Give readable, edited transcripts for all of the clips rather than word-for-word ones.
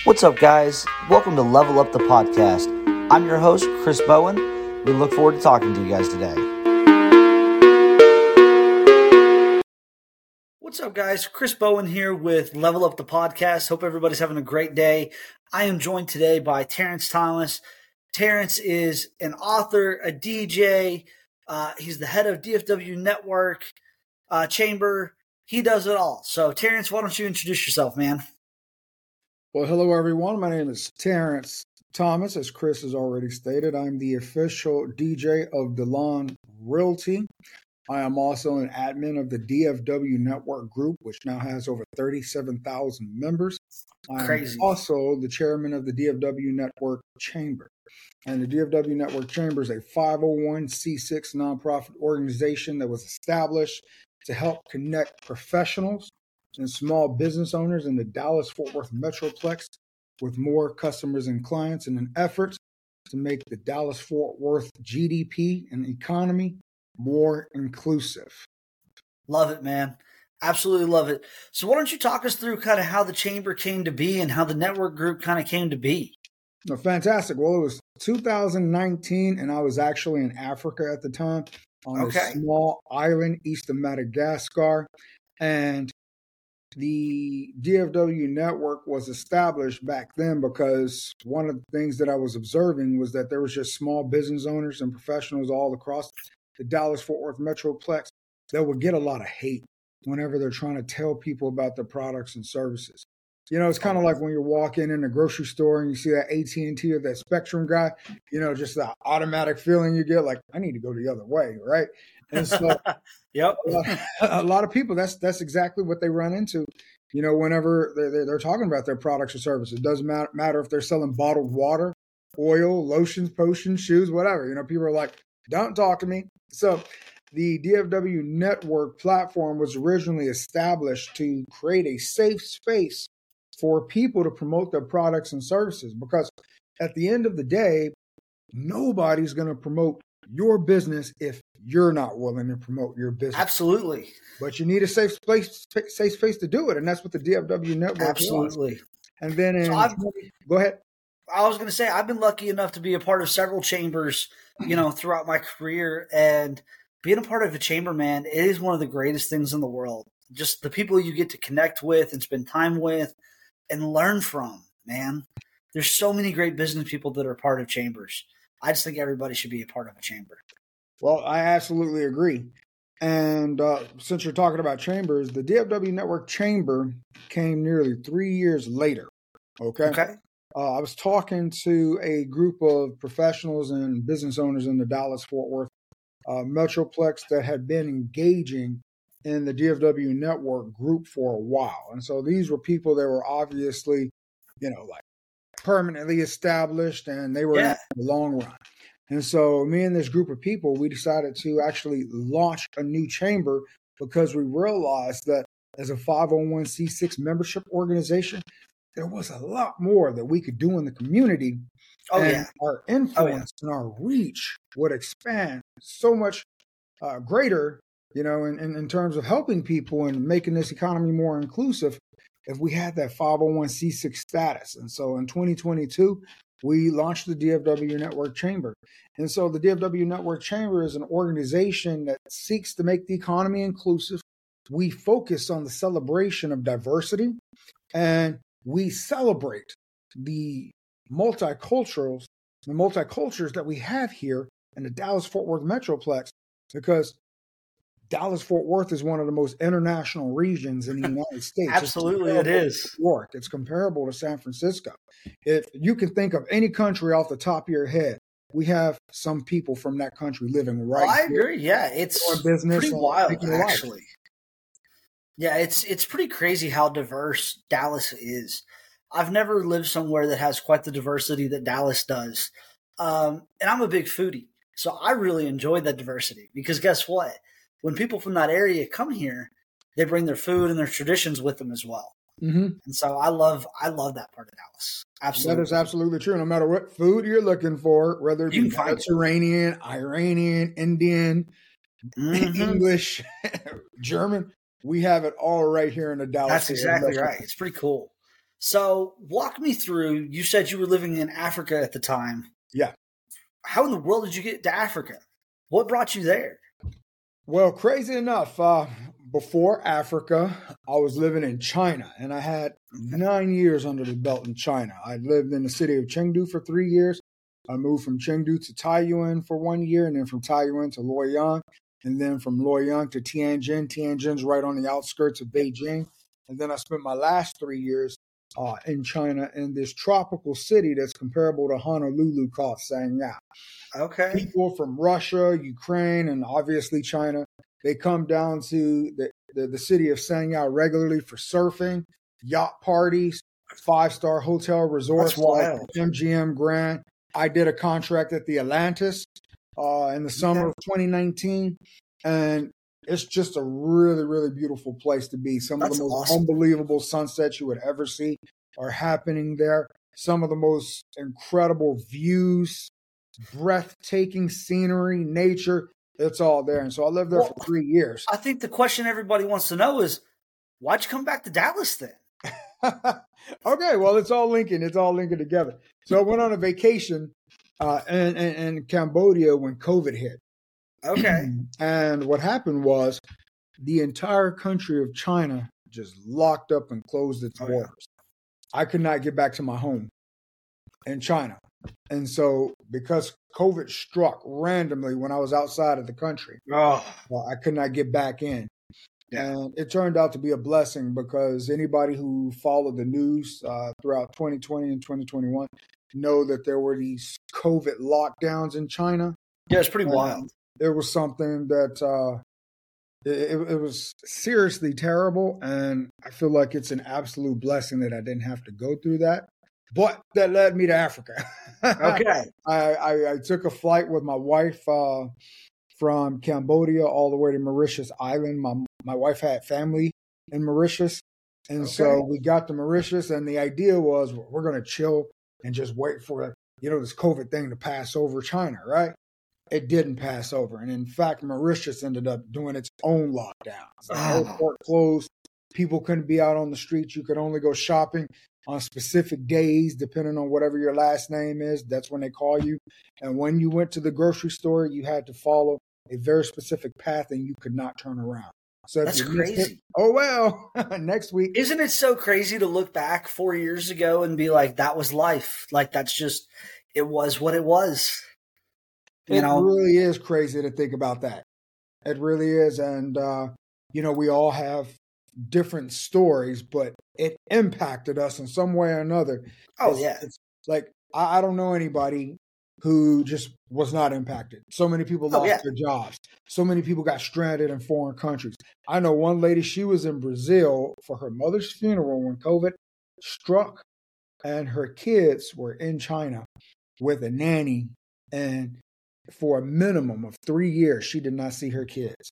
What's up, guys? Welcome to Level Up the Podcast. I'm your host, Chris Bowen. We look forward to talking to you guys today. What's up, guys? Chris Bowen here with Level Up the Podcast. Hope everybody's having a great day. I am joined today by Terrence Thomas. Terrence is an author, a DJ. He's the head of DFW Network Chamber. He does it all. So, Terrence, why don't you introduce yourself, man? Well, hello, everyone. My name is Terrence Thomas. As Chris has already stated, I'm the official DJ of DeLon Realty. I am also an admin of the DFW Network Group, which now has over 37,000 members. Crazy. I'm also the chairman of the DFW Network Chamber. And the DFW Network Chamber is a 501c6 nonprofit organization that was established to help connect professionals and small business owners in the Dallas-Fort Worth Metroplex with more customers and clients in an effort to make the Dallas-Fort Worth GDP and economy more inclusive. Love it, man. Absolutely love it. So why don't you talk us through kind of how the chamber came to be and how the network group kind of came to be? No, fantastic. Well, it was 2019, and I was actually in Africa at the time on a small island east of Madagascar. And the DFW network was established back then because one of the things that I was observing was that there was just small business owners and professionals all across the Dallas-Fort Worth Metroplex that would get a lot of hate whenever they're trying to tell people about their products and services. You know, it's kind of like when you're walking in a grocery store and you see that AT&T or that Spectrum guy, you know, just the automatic feeling you get like, I need to go the other way, right? And so Yep. A lot of people, that's exactly what they run into, you know, whenever they're talking about their products or services. It doesn't matter if they're selling bottled water, oil, lotions, potions, shoes, whatever. You know, people are like, don't talk to me. So the DFW Network platform was originally established to create a safe space for people to promote their products and services, because at the end of the day, nobody's going to promote your business if you're not willing to promote your business. Absolutely. But you need a safe space to do it, and that's what the DFW Network Absolutely. was. And then go ahead. I was going to say, I've been lucky enough to be a part of several chambers, you know, throughout my career, and being a part of a chamber, man, it is one of the greatest things in the world. Just the people you get to connect with and spend time with and learn from, man. There's so many great business people that are part of chambers. I just think everybody should be a part of a chamber. Well, I absolutely agree. And since you're talking about chambers, the DFW Network Chamber came nearly 3 years later. Okay. I was talking to a group of professionals and business owners in the Dallas-Fort Worth Metroplex that had been engaging in the DFW Network group for a while. And so these were people that were obviously, you know, like permanently established, and they were in the long run. And so me and this group of people, we decided to actually launch a new chamber because we realized that as a 501c6 membership organization, there was a lot more that we could do in the community. Our influence and our reach would expand so much greater, you know, in terms of helping people and making this economy more inclusive if we had that 501c6 status. And so in 2022, we launched the DFW Network Chamber. And so the DFW Network Chamber is an organization that seeks to make the economy inclusive. We focus on the celebration of diversity, and we celebrate the multicultures that we have here in the Dallas-Fort Worth Metroplex, because Dallas-Fort Worth is one of the most international regions in the United States. Absolutely, it is. It's comparable to San Francisco. If you can think of any country off the top of your head, we have some people from that country living right I agree. Yeah, it's pretty wild, actually. Yeah, it's pretty crazy how diverse Dallas is. I've never lived somewhere that has quite the diversity that Dallas does. And I'm a big foodie, so I really enjoy that diversity, because guess what? When people from that area come here, they bring their food and their traditions with them as well. Mm-hmm. And so I love that part of Dallas. Absolutely. That is absolutely true. No matter what food you're looking for, whether it be Mediterranean, Iranian, Indian, English, German, we have it all right here in the Dallas. That's exactly right. It's pretty cool. So walk me through, you said you were living in Africa at the time. Yeah. How in the world did you get to Africa? What brought you there? Well, crazy enough, before Africa, I was living in China, and I had 9 years under the belt in China. I lived in the city of Chengdu for 3 years. I moved from Chengdu to Taiyuan for 1 year, and then from Taiyuan to Luoyang, and then from Luoyang to Tianjin. Tianjin's right on the outskirts of Beijing. And then I spent my last 3 years in China in this tropical city that's comparable to Honolulu called Sanya. Okay. People from Russia, Ukraine, and obviously China, they come down to the city of Sanya regularly for surfing, yacht parties, 5-star hotel resorts like MGM Grand. I did a contract at the Atlantis in the summer of 2019, and it's just a really, really beautiful place to be. Some of the most unbelievable sunsets you would ever see are happening there. Some of the most incredible views, breathtaking scenery, nature, it's all there. And so I lived there for 3 years. I think the question everybody wants to know is, why'd you come back to Dallas then? Okay, well, it's all linking. It's all linking together. So I went on a vacation in Cambodia when COVID hit. Okay. And what happened was the entire country of China just locked up and closed its borders. I could not get back to my home in China. And so because COVID struck randomly when I was outside of the country, I could not get back in. And it turned out to be a blessing because anybody who followed the news throughout 2020 and 2021 know that there were these COVID lockdowns in China. Yeah, it's pretty wild. It was something that it was seriously terrible, and I feel like it's an absolute blessing that I didn't have to go through that. But that led me to Africa. Okay. I took a flight with my wife from Cambodia all the way to Mauritius Island. My wife had family in Mauritius, and so we got to Mauritius, and the idea was we're going to chill and just wait for this COVID thing to pass over China, right? It didn't pass over. And in fact, Mauritius ended up doing its own lockdowns. The airport closed. People couldn't be out on the streets. You could only go shopping on specific days, depending on whatever your last name is. That's when they call you. And when you went to the grocery store, you had to follow a very specific path and you could not turn around. So that's crazy. Next week. Isn't it so crazy to look back 4 years ago and be like, that was life? Like, that's just, it was what it was. It really is crazy to think about that. It really is. And, we all have different stories, but it impacted us in some way or another. It's like, I don't know anybody who just was not impacted. So many people lost their jobs. So many people got stranded in foreign countries. I know one lady, she was in Brazil for her mother's funeral when COVID struck, and her kids were in China with a nanny, and for a minimum of 3 years, she did not see her kids.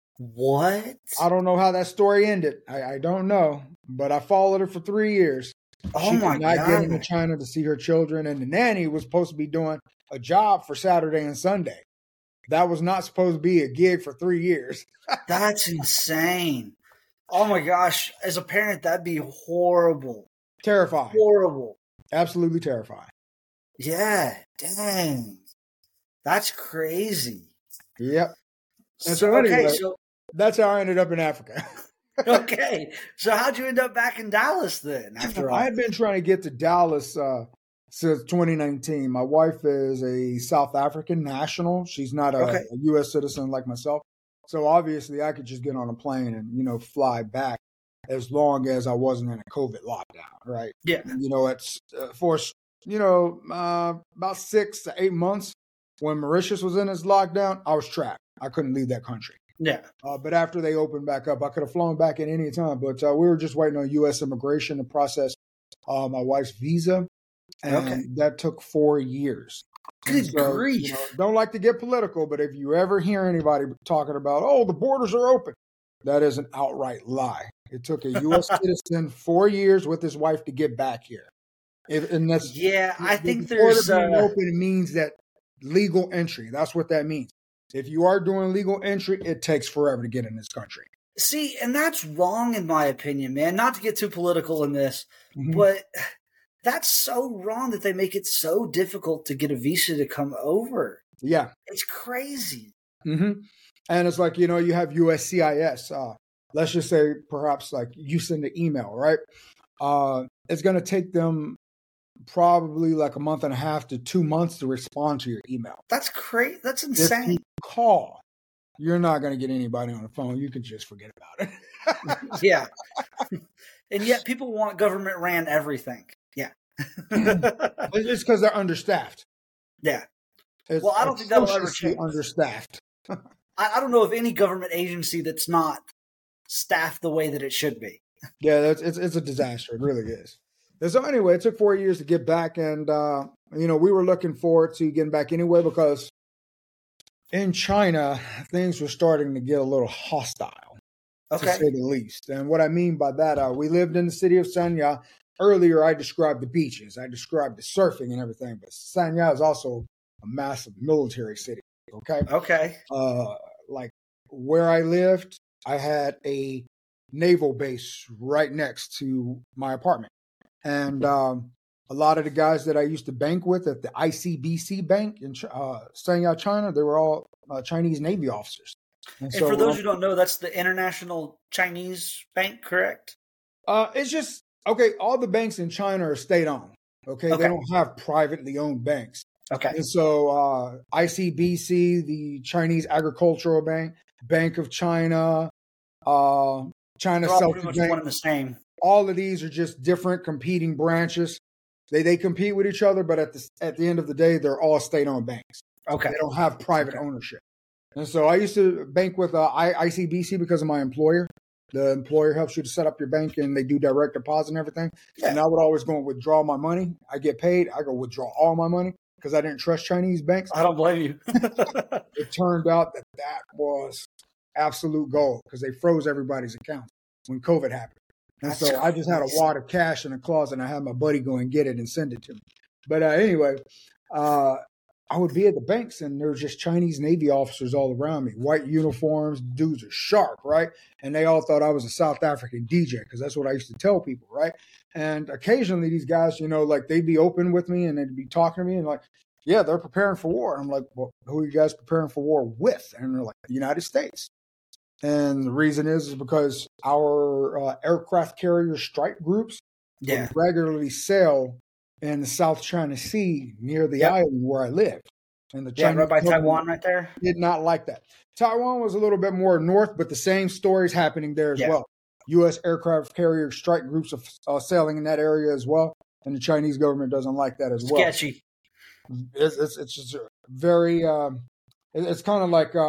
What? I don't know how that story ended. I don't know, but I followed her for 3 years. Oh, she my could not God. get into China to see her children, and the nanny was supposed to be doing a job for Saturday and Sunday. That was not supposed to be a gig for 3 years. That's insane. Oh, my gosh. As a parent, that'd be horrible. Terrifying. Horrible. Absolutely terrifying. Yeah. Dang. That's crazy. Yep. And so anyway, that's how I ended up in Africa. Okay. So how'd you end up back in Dallas then? After all? I had been trying to get to Dallas since 2019. My wife is a South African national. She's not a U.S. citizen like myself. So obviously I could just get on a plane and, fly back as long as I wasn't in a COVID lockdown, right? Yeah. It's for, about 6 to 8 months when Mauritius was in its lockdown, I was trapped. I couldn't leave that country. Yeah. But after they opened back up, I could have flown back at any time. But we were just waiting on U.S. immigration to process my wife's visa. And that took 4 years. Good grief. Don't like to get political, but if you ever hear anybody talking about, the borders are open, that is an outright lie. It took a U.S. citizen 4 years with his wife to get back here. I think there's being open means that legal entry. That's what that means. If you are doing legal entry, it takes forever to get in this country. See, and that's wrong in my opinion, man. Not to get too political in this, but that's so wrong that they make it so difficult to get a visa to come over. Yeah. It's crazy. And it's like, you have USCIS. Let's just say perhaps like you send an email, right? It's going to take them probably like a month and a half to 2 months to respond to your email. That's crazy. That's insane. If you call, you're not going to get anybody on the phone. You can just forget about it. Yeah. And yet people want government ran everything. Yeah. It's because they're understaffed. Yeah. Well, I don't think that will ever change. Understaffed. I don't know of any government agency that's not staffed the way that it should be. Yeah, it's a disaster. It really is. And so anyway, it took 4 years to get back, and we were looking forward to getting back anyway because in China things were starting to get a little hostile, to say the least. And what I mean by that, we lived in the city of Sanya. Earlier, I described the beaches, I described the surfing and everything, but Sanya is also a massive military city. Okay. Like where I lived, I had a naval base right next to my apartment. And a lot of the guys that I used to bank with at the ICBC Bank in Sanya, China, they were all Chinese Navy officers. And so, for those who don't know, that's the International Chinese Bank, correct? It's just, all the banks in China are state-owned. Okay, they don't have privately owned banks. Okay. And so ICBC, the Chinese Agricultural Bank, Bank of China, China Celtic Bank, one and the same. All of these are just different competing branches. They compete with each other, but at the end of the day, they're all state-owned banks. Okay. They don't have private ownership. And so I used to bank with ICBC because of my employer. The employer helps you to set up your bank, and they do direct deposit and everything. Yeah. And I would always go and withdraw my money. I get paid. I go withdraw all my money because I didn't trust Chinese banks. I don't blame you. It turned out that was absolute gold because they froze everybody's accounts when COVID happened. And so I just had a wad of cash in a closet, and I had my buddy go and get it and send it to me. But anyway, I would be at the banks, and there were just Chinese Navy officers all around me, white uniforms. Dudes are sharp, right? And they all thought I was a South African DJ because that's what I used to tell people, right? And occasionally these guys, like they'd be open with me and they'd be talking to me and like, yeah, they're preparing for war. And I'm like, well, who are you guys preparing for war with? And they're like, the United States. And the reason is because our aircraft carrier strike groups would regularly sail in the South China Sea near the island where I lived. And the Chinese right by Taiwan right there? Did not like that. Taiwan was a little bit more north, but the same stories happening there as well. U.S. aircraft carrier strike groups are sailing in that area as well. And the Chinese government doesn't like that as well. Sketchy. It's just very, it's kind of like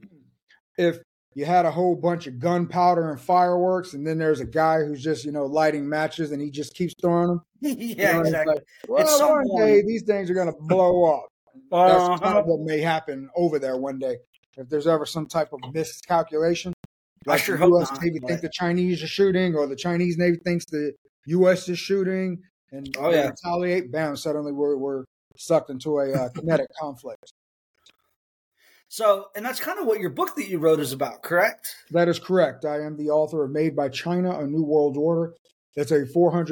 if you had a whole bunch of gunpowder and fireworks, and then there's a guy who's just, lighting matches and he just keeps throwing them. Yeah, exactly. Like, well, one day these things are going to blow up. That's kind of what may happen over there one day. If there's ever some type of miscalculation, like the U.S. Navy think the Chinese are shooting, or the Chinese Navy thinks the U.S. is shooting, and they retaliate, bam, suddenly we're sucked into a kinetic conflict. So, and that's kind of what your book that you wrote is about, correct? That is correct. I am the author of Made by China, A New World Order. It's a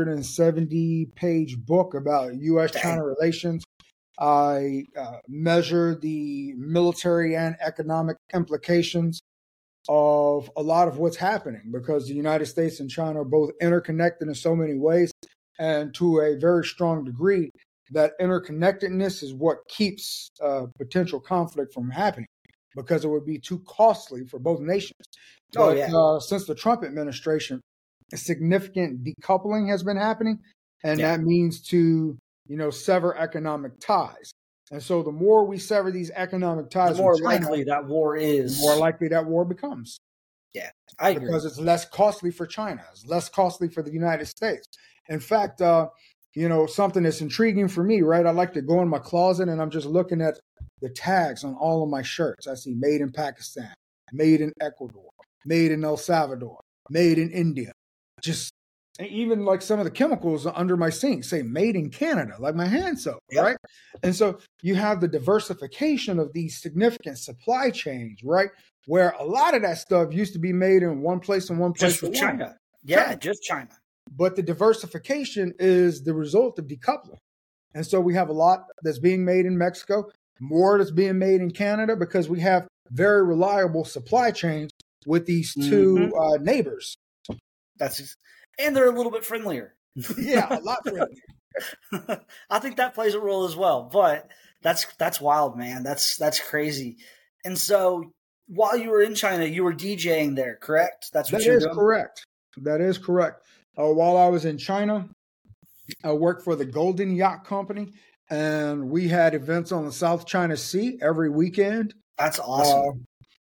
470-page book about U.S.-China relations. I measure the military and economic implications of a lot of what's happening because the United States and China are both interconnected in so many ways, and to a very strong degree, that interconnectedness is what keeps potential conflict from happening because it would be too costly for both nations. Since the Trump administration, a significant decoupling has been happening, and that means to sever economic ties. And so the more we sever these economic ties, the more likely that war is. The more likely that war becomes. Yeah, I agree. Because it's less costly for China. It's less costly for the United States. In fact, something that's intriguing for me, right? I like to go in my closet and I'm just looking at the tags on all of my shirts. I see made in Pakistan, made in Ecuador, made in El Salvador, made in India. Just even like some of the chemicals under my sink say made in Canada, like my hand soap, right? And so you have the diversification of these significant supply chains, right? where a lot of that stuff used to be made in one place and one place. Just with China. Yeah, just China. But the diversification is the result of decoupling. And so we have a lot that's being made in Mexico, more that's being made in Canada, because we have very reliable supply chains with these two neighbors. And they're a little bit friendlier. Yeah, a lot friendlier. I think that plays a role as well. But that's wild, man. That's crazy. And so while you were in China, you were DJing there, correct? That's what you're doing? That is correct. While I was in China, I worked for the Golden Yacht Company, and we had events on the South China Sea every weekend. That's awesome.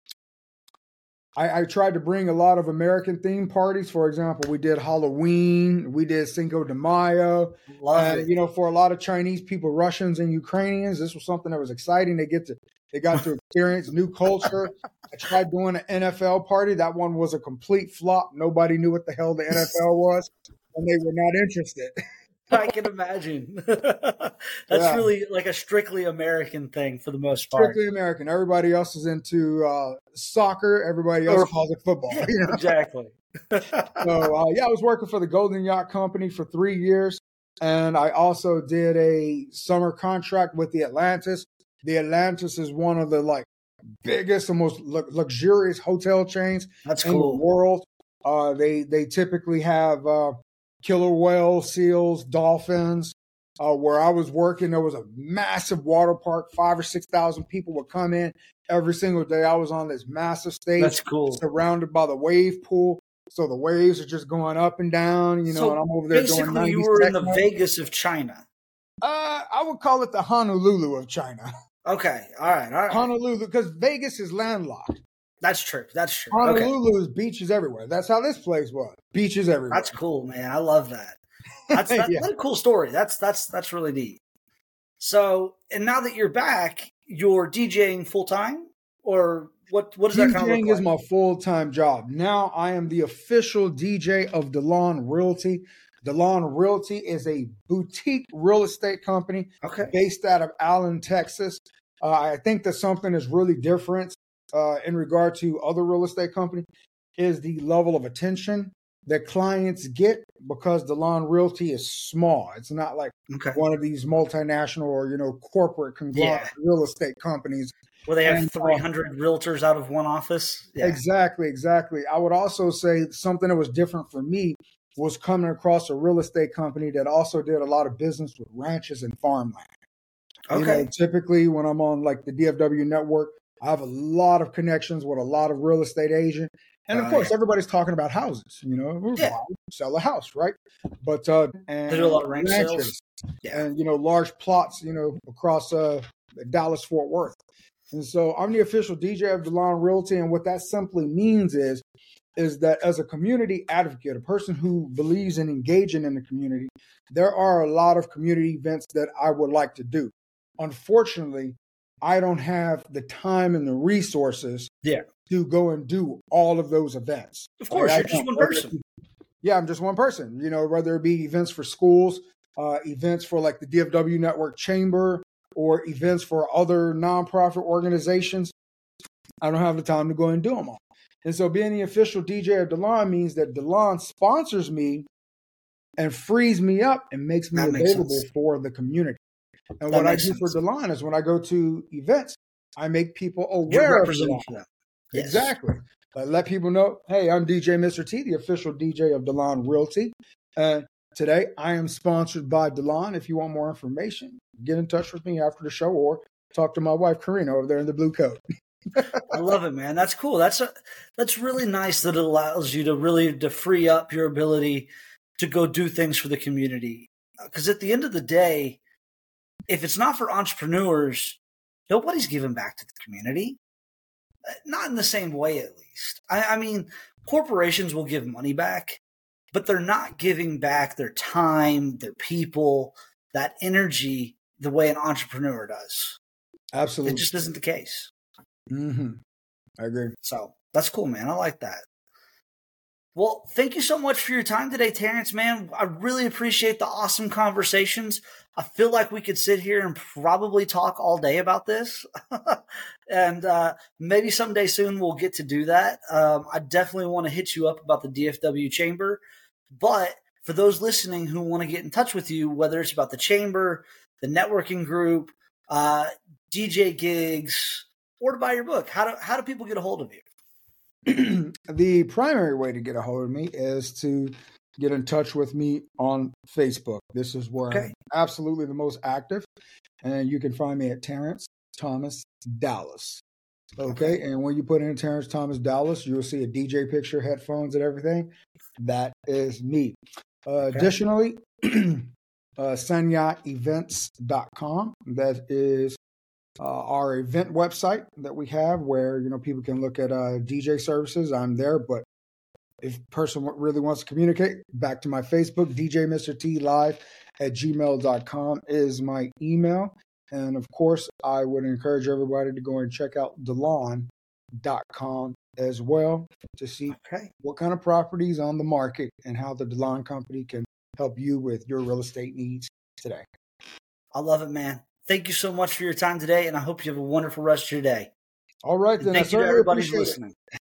I tried to bring a lot of American themed parties. For example, we did Halloween, we did Cinco de Mayo. Love it. You know, for a lot of Chinese people, Russians and Ukrainians, this was something that was exciting. They got to experience new culture. I tried doing an NFL party. That one was a complete flop. Nobody knew what the hell the NFL was, and they were not interested. I can imagine. That's really like a strictly American thing for the most part. Strictly American. Everybody else is into soccer. Everybody else calls it football. You know? Exactly. So, I was working for the Golden Yacht Company for 3 years. And I also did a summer contract with the Atlantis. The Atlantis is one of the biggest and most luxurious hotel chains in the world. They typically have killer whales, seals, dolphins. Where I was working, there was a massive water park. 5,000 or 6,000 people would come in every single day. I was on this massive stage. That's cool. Surrounded by the wave pool. So the waves are just going up and down, and I'm over there doing 90 basically you were in the Vegas of China. I would call it the Honolulu of China. Okay. All right. Honolulu, because Vegas is landlocked. That's true. Honolulu is beaches everywhere. That's how this place was. Beaches everywhere. That's cool, man. I love that. That's what a cool story. That's really neat. So, and now that you're back, you're DJing full time, or what does that kind of look like? DJing is my full-time job. Now I am the official DJ of DeLon Realty. DeLon Realty is a boutique real estate company based out of Allen, Texas. I think that something is really different in regard to other real estate companies is the level of attention that clients get, because DeLon Realty is small. It's not like one of these multinational or, corporate conglomerate real estate companies. Where they have 300 realtors out of one office. Yeah. Exactly. I would also say something that was different for me was coming across a real estate company that also did a lot of business with ranches and farmland. Okay. Typically when I'm on the DFW network, I have a lot of connections with a lot of real estate agents. And of course, everybody's talking about houses, sell a house, right? But, and they do a lot of ranch sales. And, large plots, across Dallas, Fort Worth. And so I'm the official DJ of DeLon Realty. And what that simply means is that as a community advocate, a person who believes in engaging in the community, there are a lot of community events that I would like to do. Unfortunately, I don't have the time and the resources to go and do all of those events. Of course, you're just one person. Yeah, I'm just one person. Whether it be events for schools, events for the DFW Network Chamber, or events for other nonprofit organizations, I don't have the time to go and do them all. And so being the official DJ of DeLon means that DeLon sponsors me and frees me up and makes me available for the community. And what I do for DeLon is when I go to events, I make people aware of DeLon. Yes. Exactly. I let people know, hey, I'm DJ Mr. T, the official DJ of DeLon Realty. Today, I am sponsored by DeLon. If you want more information, get in touch with me after the show or talk to my wife, Karina, over there in the blue coat. I love it, man. That's cool. That's really nice that it allows you to free up your ability to go do things for the community. Because at the end of the day, if it's not for entrepreneurs, nobody's giving back to the community. Not in the same way, at least. I mean, corporations will give money back, but they're not giving back their time, their people, that energy the way an entrepreneur does. Absolutely. It just isn't the case. Mm-hmm. I agree. So that's cool, man. I like that. Well, thank you so much for your time today, Terrence, man. I really appreciate the awesome conversations. I feel like we could sit here and probably talk all day about this. And maybe someday soon we'll get to do that. I definitely want to hit you up about the DFW Chamber. But for those listening who want to get in touch with you, whether it's about the Chamber, the networking group, DJ gigs, or to buy your book, how do people get a hold of you? The primary way to get a hold of me is to get in touch with me on Facebook. This is where I'm absolutely the most active. And you can find me at Terrence Thomas Dallas. Okay. And when you put in Terrence Thomas Dallas, you'll see a DJ picture, headphones, and everything. That is me. Additionally, sanyaevents.com. That is our event website that we have where, people can look at DJ services. I'm there, but if a person really wants to communicate, back to my Facebook, DJ Mr. T Live at gmail.com is my email. And of course, I would encourage everybody to go and check out DeLon.com as well to see what kind of properties on the market and how the DeLon Company can help you with your real estate needs today. I love it, man. Thank you so much for your time today, and I hope you have a wonderful rest of your day. All right, then. Thank you to everybody who's listening.